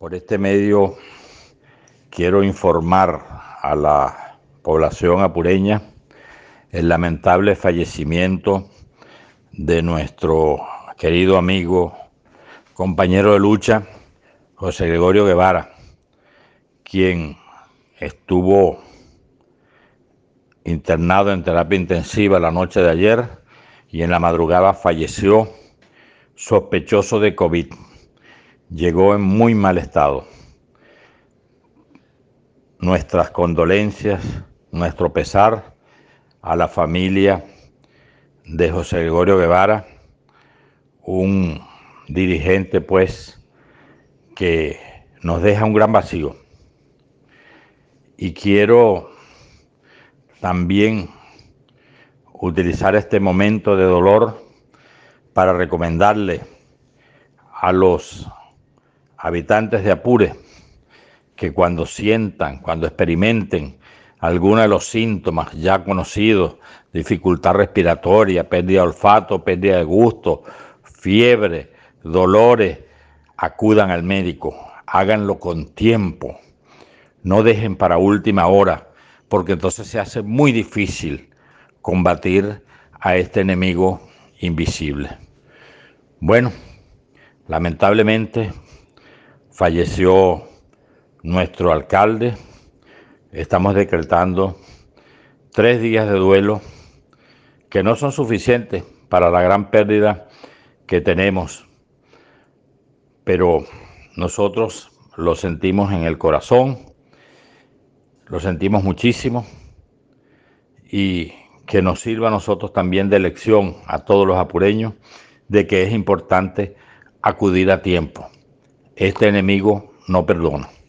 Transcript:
Por este medio quiero informar a la población apureña el lamentable fallecimiento de nuestro querido amigo, compañero de lucha, José Gregorio Guevara, quien estuvo internado en terapia intensiva la noche de ayer y en la madrugada falleció sospechoso de COVID. Llegó en muy mal estado. Nuestras condolencias, nuestro pesar a la familia de José Gregorio Guevara, un dirigente pues que nos deja un gran vacío. Y quiero también utilizar este momento de dolor para recomendarle a los habitantes de Apure que cuando sientan, cuando experimenten alguno de los síntomas ya conocidos, dificultad respiratoria, pérdida de olfato, pérdida de gusto, fiebre, dolores, acudan al médico, háganlo con tiempo, no dejen para última hora, porque entonces se hace muy difícil combatir a este enemigo invisible. Bueno, lamentablemente falleció nuestro alcalde. Estamos decretando 3 días de duelo que no son suficientes para la gran pérdida que tenemos, pero nosotros lo sentimos en el corazón, lo sentimos muchísimo, y que nos sirva a nosotros también de lección a todos los apureños de que es importante acudir a tiempo. Este enemigo no perdona.